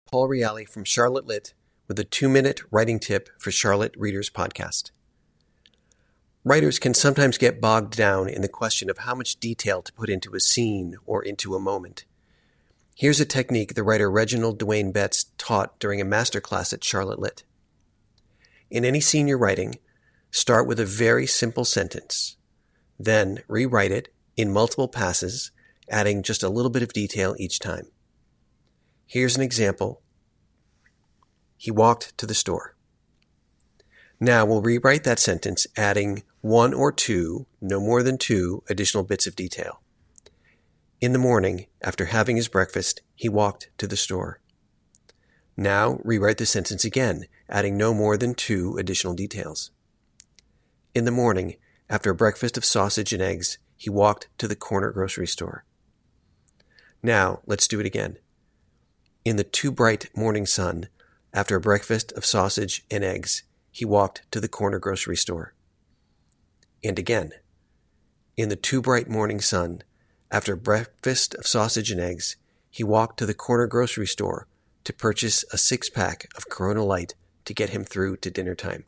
Paul Reale from Charlotte Lit with a 2-minute writing tip for Charlotte Readers Podcast. Writers can sometimes get bogged down in the question of how much detail to put into a scene or into a moment. Here's a technique the writer Reginald Dwayne Betts taught during a masterclass at Charlotte Lit. In any scene you're writing, start with a very simple sentence. Then rewrite it in multiple passes, adding just a little bit of detail each time. Here's an example. He walked to the store. Now we'll rewrite that sentence, adding 1 or 2, no more than 2, additional bits of detail. In the morning, after having his breakfast, he walked to the store. Now rewrite the sentence again, adding no more than 2 additional details. In the morning, after a breakfast of sausage and eggs, he walked to the corner grocery store. Now, let's do it again. In the too bright morning sun, after a breakfast of sausage and eggs, he walked to the corner grocery store. And again. In the too bright morning sun, after a breakfast of sausage and eggs, he walked to the corner grocery store to purchase a 6-pack of Corona Light to get him through to dinner time.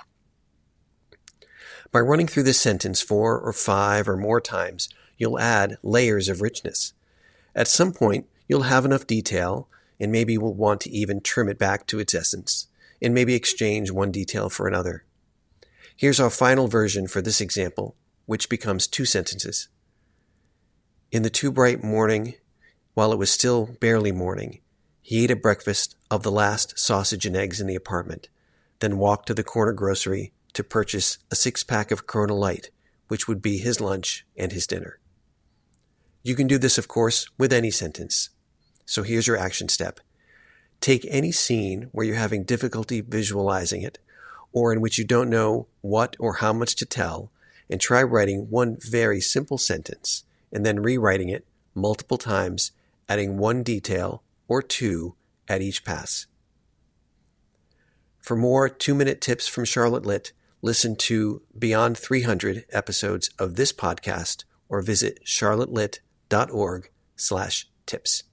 By running through this sentence 4 or 5 or more times, you'll add layers of richness. At some point, you'll have enough detail, and maybe you'll want to even trim it back to its essence, and maybe exchange one detail for another. Here's our final version for this example, which becomes 2 sentences. In the too bright morning, while it was still barely morning, he ate a breakfast of the last sausage and eggs in the apartment, then walked to the corner grocery to purchase a 6-pack of Corona Light, which would be his lunch and his dinner. You can do this, of course, with any sentence. So here's your action step. Take any scene where you're having difficulty visualizing it, or in which you don't know what or how much to tell, and try writing one very simple sentence, and then rewriting it multiple times, adding 1 detail or 2 at each pass. For more 2-minute tips from Charlotte Lit, listen to beyond 300 episodes of this podcast or visit charlottelit.org/tips.